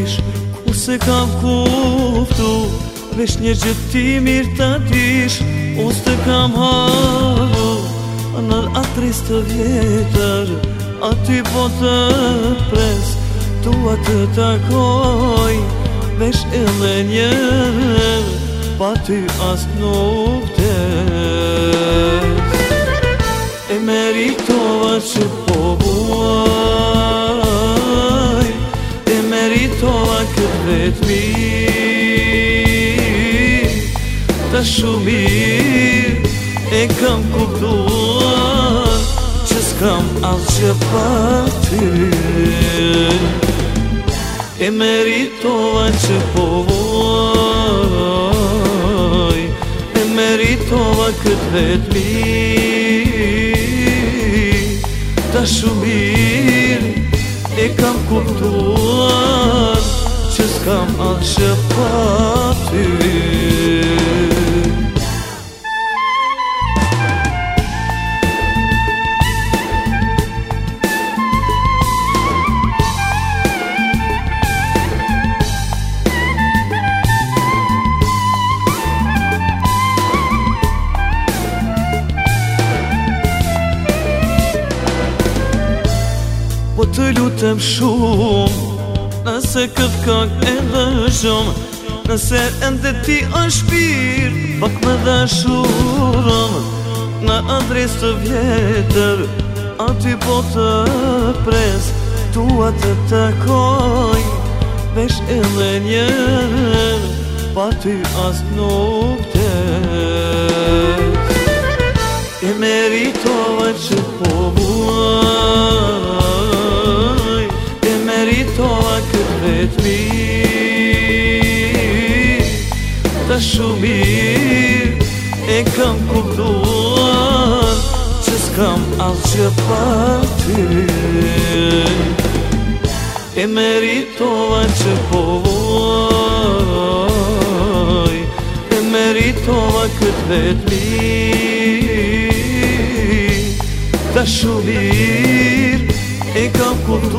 dish, ku se kam kuptu, vesh një gjithë ti mirë ta dish. Unë s'te kam haru, në atris të vjetër, aty po të pres, tua të takoj, vesh edhe njërë, pa ty as nuk des. E meritova që po vuaj, e meritova këtë vetëmi, ta shumë mirë e kam kuptuar, që s'kam asë që pa ty. E meritova që po vuaj, e meritova këtë vetëmi, ta shumë mirë e kam kuptuar, që s'kam asë që pa ty. Po të lutem shumë, nëse këtë kak e dëshëm, nëse ende ti është pirë, pak me dashurëm, në adres të vjetër, aty po të pres, tua të takoj, vesh edhe njërë, pa ty as nuk des. E meritova që po vuaj, e meritova këtë vetëmi, ta shumë mirë e kam kuptuar, që s'kam asë që pa ty. E meritova që po vuaj, e meritova këtë vetëmi, ta shumë mirë e kam kuptuar,